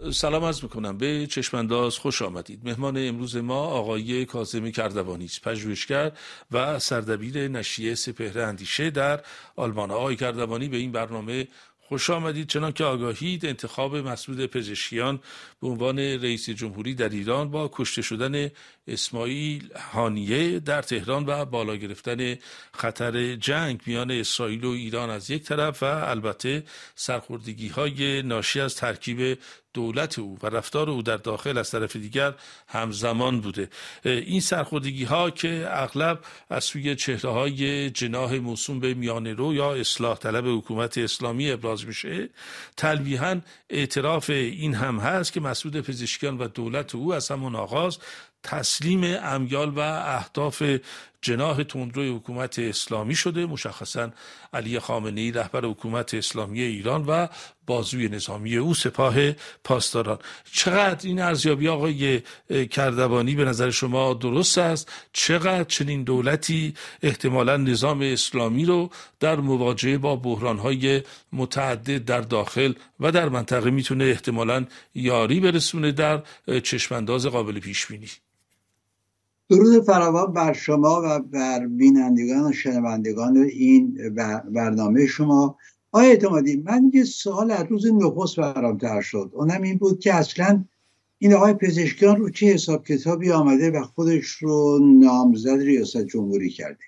سلام عرض میکنم به چشمانداز، خوش آمدید. مهمان امروز ما آقای کاظم کردوانی است، پژوهشگر و سردبیر نشریه سپهر اندیشه در آلمان. آقای کردوانی، به این برنامه خوش آمدید. چنانکه آگاهید، انتخاب مسعود پزشکیان به عنوان رئیس جمهوری در ایران با کشته شدن اسماعیل هانیه در تهران و بالا گرفتن خطر جنگ میان اسرائیل و ایران از یک طرف و البته سرخوردگی‌های ناشی از ترکیب دولت او و رفتار او در داخل از طرف دیگر همزمان بوده. این سرخوردگی ها که اغلب از سوی چهره های جناح موسوم به میانه رو یا اصلاح طلب حکومت اسلامی ابراز میشه، تلویحاً اعتراف این هم هست که مسعود پزشکیان و دولت او از همون آغاز تسلیم امیال و اهداف جناح تندروی حکومت اسلامی شده، مشخصاً علی خامنه‌ای رهبر حکومت اسلامی ایران و بازوی نظامی او سپاه پاسداران. چقدر این ارزیابی آقای کردوانی به نظر شما درست است؟ چقدر چنین دولتی احتمالاً نظام اسلامی رو در مواجهه با بحران‌های متعدد در داخل و در منطقه میتونه احتمالاً یاری برسونه در چشمانداز قابل پیش بینی؟ درود فراوان بر شما و بر بینندگان و شنوندگان این برنامه شما. آقای اعتمادی، من یه سوال از روز نخست برام طرح شد، اونم این بود که اصلا این آقای پزشکیان رو چه حساب کتابی آمده و خودش رو نامزد ریاست جمهوری کرده؟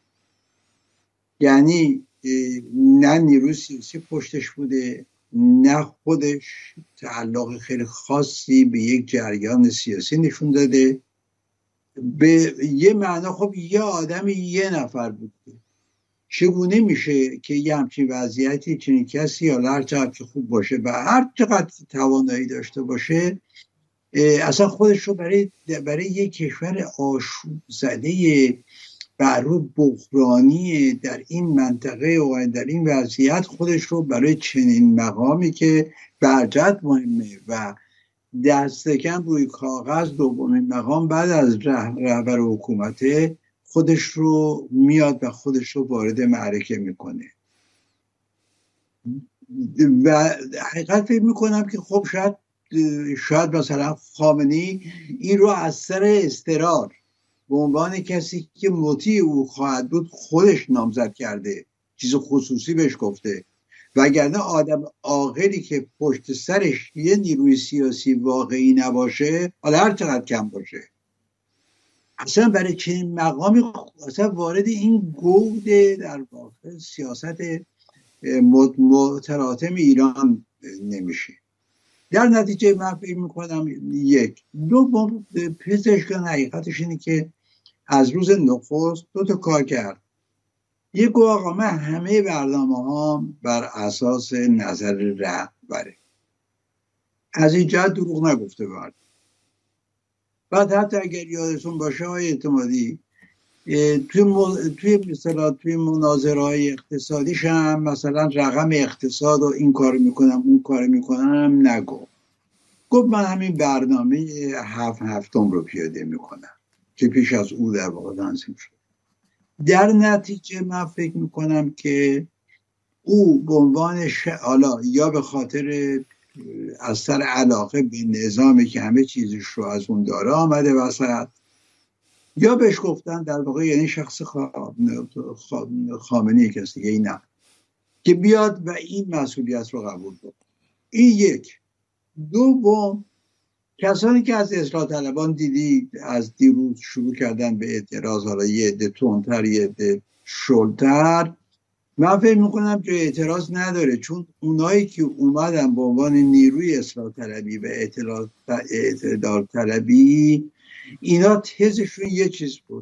یعنی نه نیروی سیاسی پشتش بوده، نه خودش تعلق خیلی خاصی به یک جریان سیاسی نشون داده. به یه معنا خب یه آدمی یه نفر بود. چگونه میشه که یه همچین وضعیتی چنین کسی یا هر چقدر که خوب باشه و هر چقدر توانایی داشته باشه اصلا خودش رو برای یک کشور آشوب زده بر رو بحرانی در این منطقه و در این وضعیت خودش رو برای چنین مقامی که برجت مهمه و دست کم روی کاغذ دومین مقام بعد از رهبر حکومته خودش رو میاد و خودش رو وارد معرکه میکنه و حقیقت فکر میکنم که خب شاید مثلا خامنه‌ای این رو از سر اضطرار به عنوان کسی که مطیع او خواهد بود خودش نامزد کرده، چیز خصوصی بهش گفته، وگرنه آدم عاقلی که پشت سرش یه نیروی سیاسی واقعی نباشه، حالا هر چقدر کم باشه، اصلا برای چنین مقامی اصلا وارد این گود در واقع سیاست متلاطم ایران نمیشه. در نتیجه من فکر میکنم یک دوم پزشکیان حقیقتش اینه که از روز نخست دو تا کار کرد. یک آقا من همه برنامه ها بر اساس نظر رهبره، از این جهت دروغ نگفته بود. بعد حتی اگر یادتون باشه های اعتمادی توی مناظرهای اقتصادیش هم مثلا رقم اقتصاد و این کار میکنم اون کار میکنم نگفت. گفت من همین برنامه 7/7 رو پیاده میکنم که پیش از او در واقع تنظیم شد. در نتیجه من فکر میکنم که او به عنوان حالا یا به خاطر از سر علاقه به نظامی که همه چیزش رو از اون داره آمده وسط، یا بهش گفتن در واقع یعنی شخص خامنه‌ای کسی دیگه نه که بیاد و این مسئولیت رو قبول کنه. این یک. دوم، کسانی که از اصلاح طلبان دیدید از دیروز شروع کردن به اعتراض، حالا یه عده تندتر یه عده شلتر، من فکر میکنم که اعتراض نداره، چون اونایی که اومدن به عنوان نیروی اصلاح طلبی و اعتدال طلبی، اینا تزشون یه چیز بود،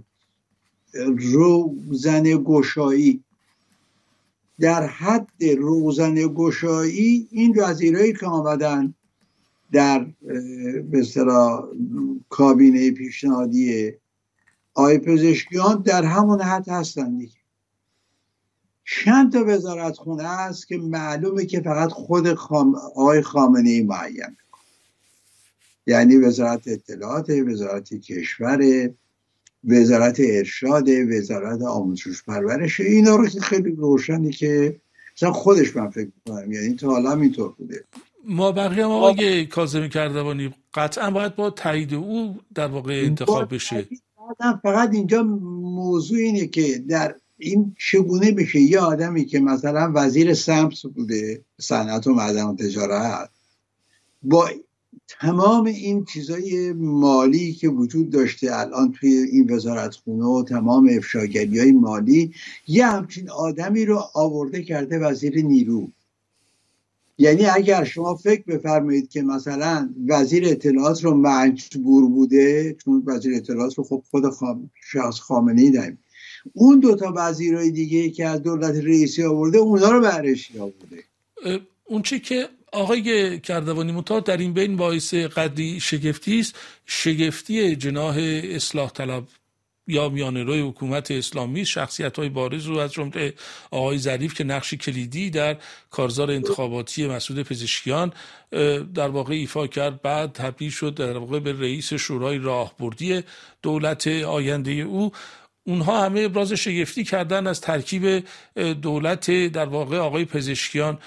روزن گشایی. در حد روزن گشایی این وزیرایی که آمدن در به اصطلاح کابینه پیشنهادی آقای پزشکیان در همون حد هستن دیگه. چند تا وزارتخونه است که معلومه که فقط خود آقای خامنه‌ای معین میکنه، یعنی وزارت اطلاعات، وزارت کشور، وزارت ارشاد، وزارت آموزش پرورش. اینا رو که خیلی روشنی که مثلا خودش من فکر میکنم، یعنی تا حالا اینطور بوده. ما بقیه هم آقای کاظمی کردوانی قطعا باید با تایید او در واقع انتخاب بشه. فقط اینجا موضوع اینه که در این چگونه بشه یه آدمی که مثلا وزیر سمت بوده، صنعت و معدن و تجارت، با تمام این چیزای مالی که وجود داشته الان توی این وزارتخونه و تمام افشاگری‌های مالی، یه همچین آدمی رو آورده کرده وزیر نیرو. یعنی اگر شما فکر بفرمایید که مثلا وزیر اطلاعات رو مجبور بوده، چون وزیر اطلاعات رو خود شخص خامنه‌ای داریم، اون دوتا وزیرهای دیگه که از دولت رئیسی آورده اونا رو برشی آورده. اون چی که آقای کردوانی مطاع در این بین باعث قدری شگفتی است، شگفتی جناح اصلاح طلب یا میانه‌روی حکومت اسلامی، شخصیت‌های بارز رو از جمله آقای ظریف که نقشی کلیدی در کارزار انتخاباتی مسعود پزشکیان در واقع ایفا کرد، بعد تبدیل شد در واقع به رئیس شورای راهبردی دولت آینده او. اونها همه ابراز شگفتی کردن از ترکیب دولت در واقع آقای پزشکیان.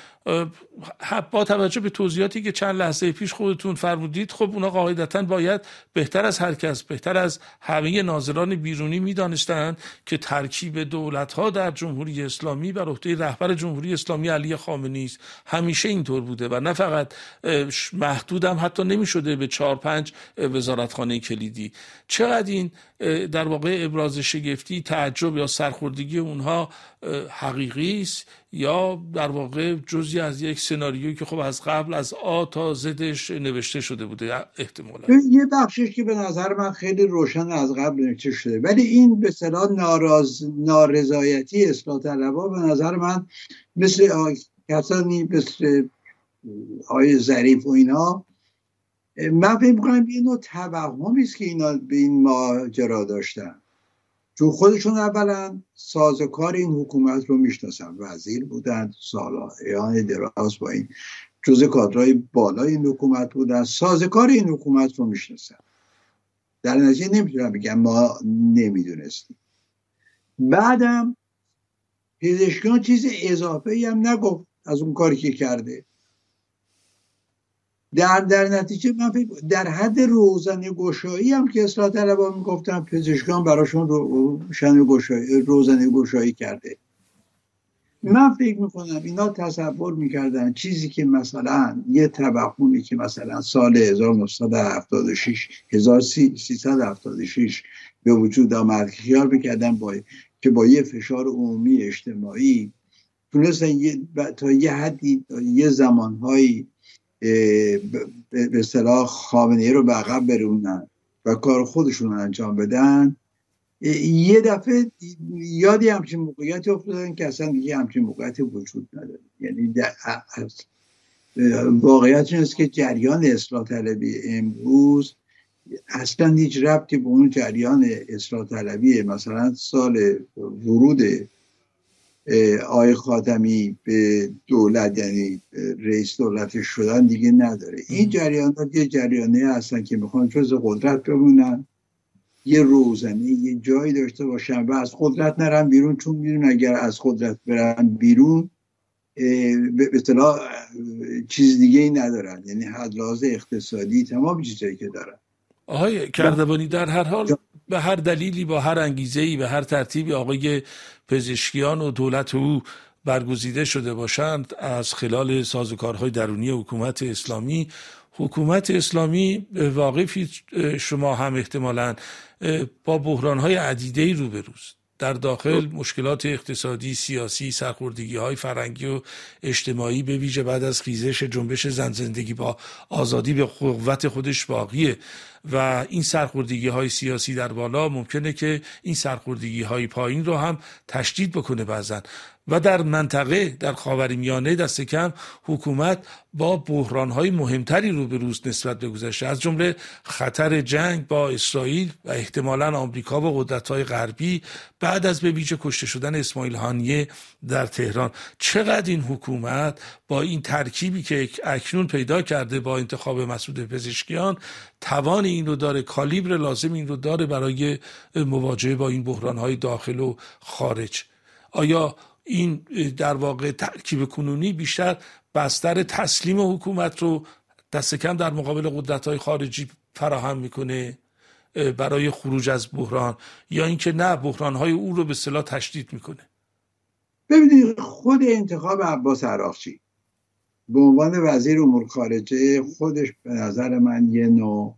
با توجه به توضیحاتی که چند لحظه پیش خودتون فرمودید، خب اونا قاعدتاً باید بهتر از هر کس، بهتر از همه ناظران بیرونی میدانستند که ترکیب دولت‌ها در جمهوری اسلامی بر عهده رهبر جمهوری اسلامی علی خامنه‌ای است. همیشه اینطور بوده و نه فقط محدود هم حتی نمی‌شده به 4-5 وزارتخانه کلیدی. چقدر این در واقع ابراز شگفتی، تعجب یا سرخوردگی اونها حقیقی است یا در واقع جزئی از یک سناریویی که خب از قبل از آ تا زدش نوشته شده بوده احتمالاً؟ یه بخشش که به نظر من خیلی روشن از قبل نوشته شده، ولی این به اصطلاح نارضایتی اصلاح طلبها به نظر من مثل کسانی مثل آقای ظریف و اینا، من فکر می‌کنم یه نوع توهمی است که اینا به این ماجرا داشتن، چون خودشون اولا سازوکار این حکومت رو میشناسن، وزیر بودن سال‌های دراز، با این جزء کادرهای بالای این حکومت بودن، سازوکار این حکومت رو میشناسن. در نتیجه نمیتونم بگم ما نمیدونستیم. بعدم پزشکیان چیز اضافه‌ای هم نگفت از اون کاری که کرده. در نتیجه من فکر در حد روزنه گشایی هم که اصلاح طلبها میگفتن، پزشکان براشون روزنه گشایی کرده. من فکر میکنم اینا تصور میکردن چیزی که مثلا یه توهمی که مثلا سال 1376 به وجود آمد، خیال میکردن که با یه فشار عمومی اجتماعی تونستن تا یه حدی یه زمانهایی به اصطلاح خامنه‌ای رو به عقب برونن و کار خودشون انجام بدن، یه دفعه یادی همچین موقعیتی افتادن که اصلا دیگه همچین موقعیتی وجود نداره. یعنی واقعیت این است که جریان اصلاح طلبی امروز اصلا هیچ ربطی به اون جریان اصلاح طلبی مثلا سال ورود آقای خاتمی به دولت، یعنی رئیس دولت شدن، دیگه نداره. این جریانات یه جریانه هستن که میخوان جز قدرت بمونن، یه روزنه یه جایی داشته باشن و از قدرت نرن بیرون، چون میدونن اگر از قدرت برن بیرون به اصطلاح چیز دیگه ای ندارن، یعنی حد لحاظ اقتصادی تمام چیزایی که دارن. آقای کردوانی در هر حال به هر دلیلی، با هر انگیزه‌ای، به هر ترتیبی آقای پزشکیان و دولت او برگزیده شده باشند از خلال سازوکارهای درونی حکومت اسلامی، حکومت اسلامی واقفی شما هم احتمالاً با بحران‌های عدیده‌ای روبروست. در داخل مشکلات اقتصادی، سیاسی، سرخوردگی‌های فرهنگی و اجتماعی به ویژه بعد از خیزش جنبش زن زندگی با آزادی به قوت خودش باقیه و این سرخوردگی‌های سیاسی در بالا ممکنه که این سرخوردگی‌های پایین رو هم تشدید بکنه بعضن. و در منطقه، در خاورمیانه دست کم حکومت با بحران‌های مهمتری روبروست نسبت به گذشته، از جمله خطر جنگ با اسرائیل و احتمالاً آمریکا و قدرت‌های غربی بعد از به ویژه کشته شدن اسماعیل هانیه در تهران. چقدر این حکومت با این ترکیبی که اکنون پیدا کرده با انتخاب مسعود پزشکیان توان این رو داره، کالیبر لازم این رو داره برای مواجهه با این بحران‌های داخل و خارج؟ آیا این در واقع ترکیب کنونی بیشتر بستر تسلیم حکومت رو دست کم در مقابل قدرت‌های خارجی فراهم میکنه برای خروج از بحران، یا اینکه نه بحران‌های او رو به اصطلاح تشدید میکنه؟ ببینید خود انتخاب عباس عراقچی به عنوان وزیر امور خارجه خودش به نظر من یه نوع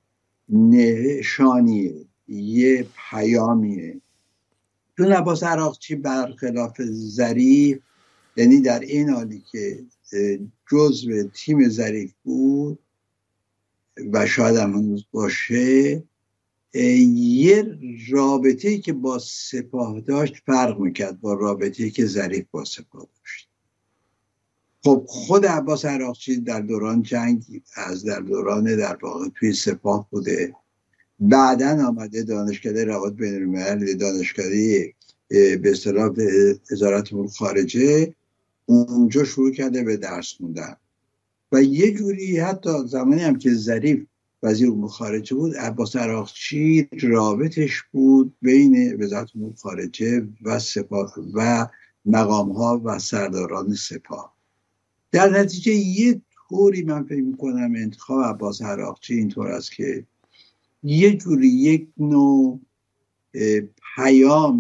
نشانیه، یه پیامیه. چون عباس عراقچی برخلاف ظریف، یعنی در این حالی که جزو تیم ظریف بود و شاید هم هنوز باشه، یه رابطه‌ای که با سپاه داشت فرق میکرد با رابطه‌ای که ظریف با سپاه داشت. خب خود عباس عراقچی در دوران جنگ در دوران در واقع توی سپاه بوده، بعداً آمده دانشکده روابط بین‌المللی، دانشکده به اصطلاح وزارت امور خارجه، اونجا شروع کرده به درس خوندن و یه جوری حتی زمانی هم که ظریف وزیر امور خارجه بود، عباس عراقچی رابطش بود بین وزارت امور خارجه و سپاه و مقام‌ها و سرداران سپاه. در نتیجه یه طوری من فکر می‌کنم انتخاب عباس عراقچی اینطور است که یه جوری یک نوع پیام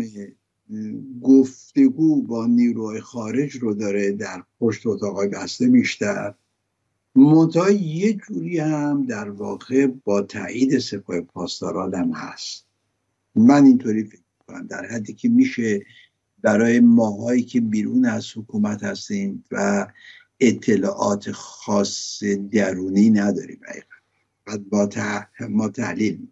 گفتگو با نیروهای خارج رو داره در پشت اتاقای بسته بیشتر، منتها یه جوری هم در واقع با تایید سپاه پاسداران هم هست. من اینطوری فکر می‌کنم در حدی که میشه برای ماهایی که بیرون از حکومت هستیم و اطلاعات خاص درونی نداریم ما تحلیل میکنیم.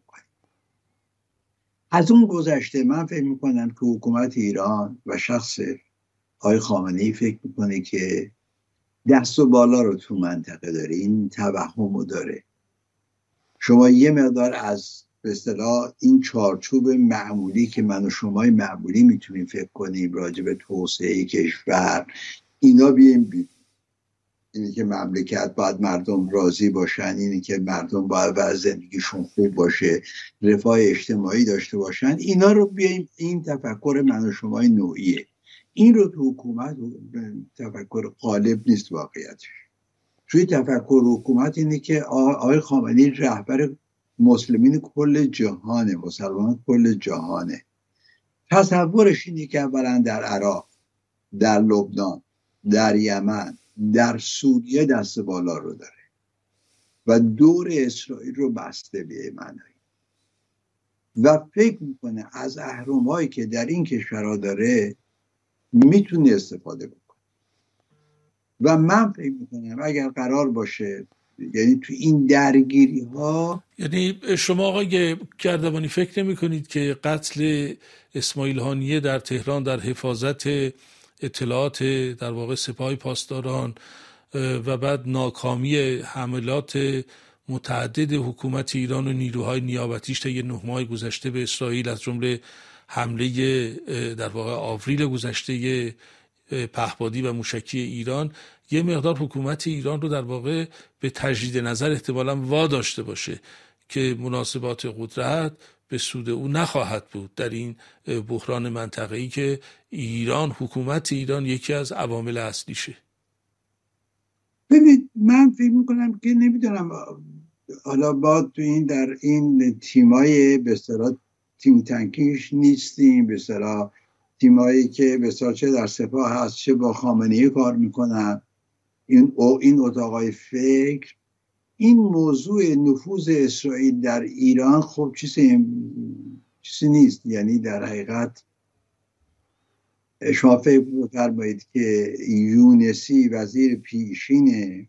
از اون گذشته من فکر میکنم که حکومت ایران و شخص آقای خامنه‌ای فکر میکنه که دست و بالا رو تو منطقه داره، این توهم رو داره. شما یه مقدار از به اصطلاح این چارچوب معمولی که من و شمای معمولی میتونیم فکر کنیم راجع به توسعه کشور اینا بیایم اینی که مملکت باید مردم راضی باشن، اینی که مردم باید وضع زندگیشون خوب باشه، رفاه اجتماعی داشته باشن، اینا رو بیایم. این تفکر من و شمای نوعیه. این رو تو حکومت تفکر غالب نیست واقعیتش. توی تفکر حکومت اینه که آقای خامنه‌ای رهبر مسلمین کل جهانه، مسلمان کل جهانه. تصورش اینه که اولا در عراق، در لبنان، در یمن، در سوریه دست بالا رو داره و دور اسرائیل رو بسته به معنی و فکر میکنه از اهرم‌هایی که در این کشورها داره میتونه استفاده بکنه. و من فکر میکنم اگر قرار باشه یعنی تو این درگیری ها، یعنی شما آقای کردوانی فکر نمی کنید که قتل اسماعیل هانیه در تهران در حفاظت اطلاعات در واقع سپاه پاسداران و بعد ناکامی حملات متعدد حکومت ایران و نیروهای نیابتیش تا 9 ماه گذشته به اسرائیل، از جمله حمله در واقع آوریل گذشته پهپادی و موشکی ایران، یه مقدار حکومت ایران رو در واقع به تجدید نظر احتمالاً واداشته باشه که مناسبات قدرت به سود او نخواهد بود در این بحران منطقه‌ای که حکومت ایران یکی از عوامل اصلیشه؟ ببینید من فکر میکنم که نمیدونم حالا با تو این در این تیمای به اصطلاح تیم تنکیش نیستیم، به اصطلاح تیمایی که به اصطلاح چه در سپاه هست چه با خامنه‌ای کار میکنن، این اتاقای فکر، این موضوع نفوذ اسرائیل در ایران خب چیزی نیست. یعنی در حقیقت شما فکر بفرمایید که یونسی وزیر پیشین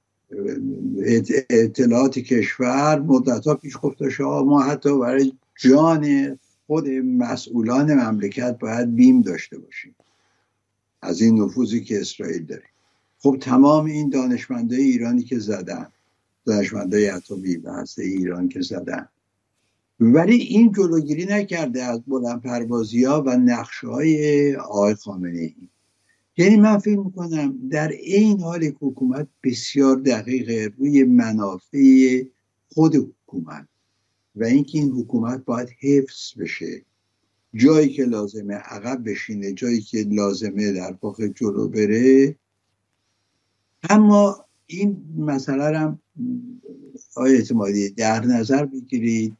اطلاعات کشور مدت‌ها پیش گفته ما حتی برای جان خود مسئولان مملکت باید بیم داشته باشیم از این نفوذی که اسرائیل داره. خب تمام این دانشمندای ایرانی که زدن، دانشمندای اتمی و هسته ایران که زدن، ولی این جلوگیری نکرده از بلندپروازی‌ها و نقشه‌های آقای خامنه‌ای. یعنی من فکر میکنم در این حال که حکومت بسیار دقیقه روی منافع خود حکومت و اینکه این حکومت باید حفظ بشه، جایی که لازمه عقب بشینه، جایی که لازمه در واقع جلو بره، اما این مسئله را آقای اعتمادی در نظر بگیرید،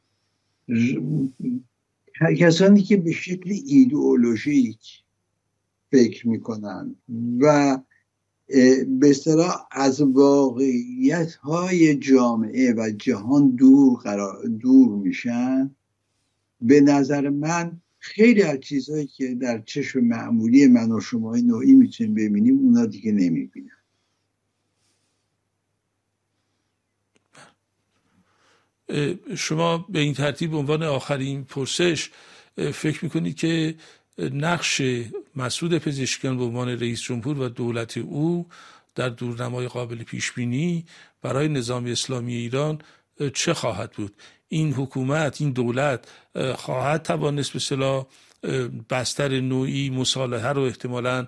کسانی که به شکل ایدئولوژیک فکر میکنن و به اصطلاح از واقعیت های جامعه و جهان دور میشن، به نظر من خیلی از چیزهایی که در چشم معمولی من و شما نوعی میتونیم ببینیم اونا دیگه نمیبینن. شما به این ترتیب عنوان آخرین پرسش فکر میکنید که نقش مسعود پزشکیان به عنوان رئیس جمهور و دولت او در دورنمای قابل پیش بینی برای نظام اسلامی ایران چه خواهد بود؟ این حکومت، این دولت خواهد توانست به اصطلاح بستر نوعی مصالحه رو احتمالاً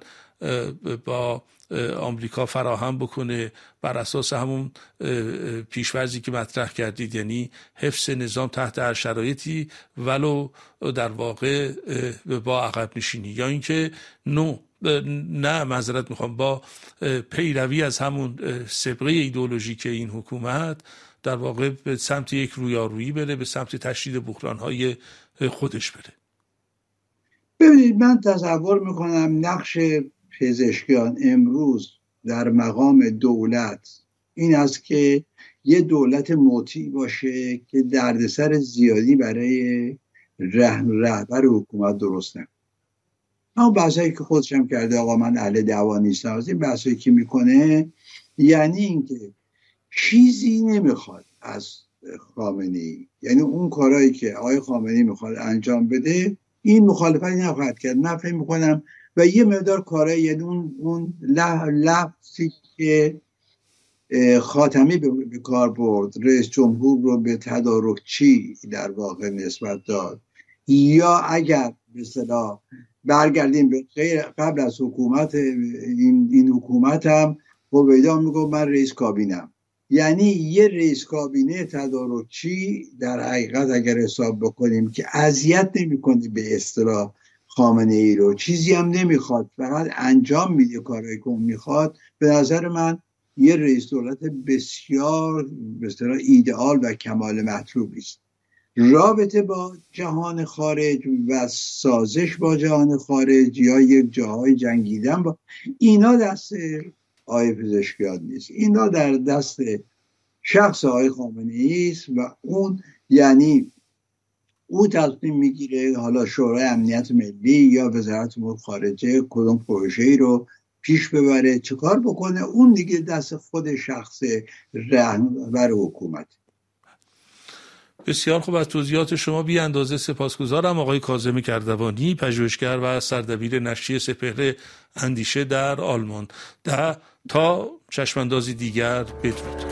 با آمریکا فراهم بکنه بر اساس همون پیش‌فرضی که مطرح کردید، یعنی حفظ نظام تحت هر شرایطی ولو در واقع با عقب نشینی، یا اینکه نه معذرت میخوام با پیروی از همون سابقه ایدئولوژیک این حکومت در واقع به سمت یک رویارویی بره، به سمت تشدید بحران‌های خودش بره. ببینید، من تصور میکنم نقش پزشکیان امروز در مقام دولت این است که یه دولت مطیع باشه که دردسر زیادی برای رهبر حکومت درست نکنه. اما بحثایی که خودش هم کرده آقا من اهل دعوا نیستم، از این بحثایی که میکنه یعنی اینکه چیزی نمیخواد از خامنه‌ای، یعنی اون کارهایی که آقای خامنه‌ای میخواد انجام بده این مخالفتی نخواهد کرد. من فکر میکنم و یه مقدار کارهایی، یعنی اون لفظی که خاتمی به کار برد، رئیس جمهور رو به تدارکچی در واقع نسبت داد، یا اگر به اصطلاح برگردیم به قبل از حکومت این حکومت هم هویدا میگه من رئیس کابینم، یعنی یه رئیس کابینه تدارکچی در حقیقت اگر حساب بکنیم که اذیت نمی‌کنه به اصطلاح خامنه ای رو، چیزی هم نمیخواد، فقط انجام میده کارایی که اون میخواد، به نظر من یه رئیس دولت بسیار به اصطلاح ایدئال و کمال مطلوبی است. رابطه با جهان خارج و سازش با جهان خارج یا یک جاهای جنگیدن با اینا دست آقای پزشکیان نیست، اینا در دست شخص آقای خامنه ای است و اون یعنی او تصمیم میگیره حالا شورای امنیت ملی یا وزارت امور خارجه کدوم پروژه‌ای رو پیش ببره، چه کار بکنه، اون دیگه دست خود شخص رهبر حکومت. بسیار خوب، از توضیحات شما بی اندازه سپاسگزارم آقای کاظم کردوانی، پژوهشگر و سردبیر نشریه سپهر اندیشه در آلمان. تا چشماندازی دیگر، بدرود.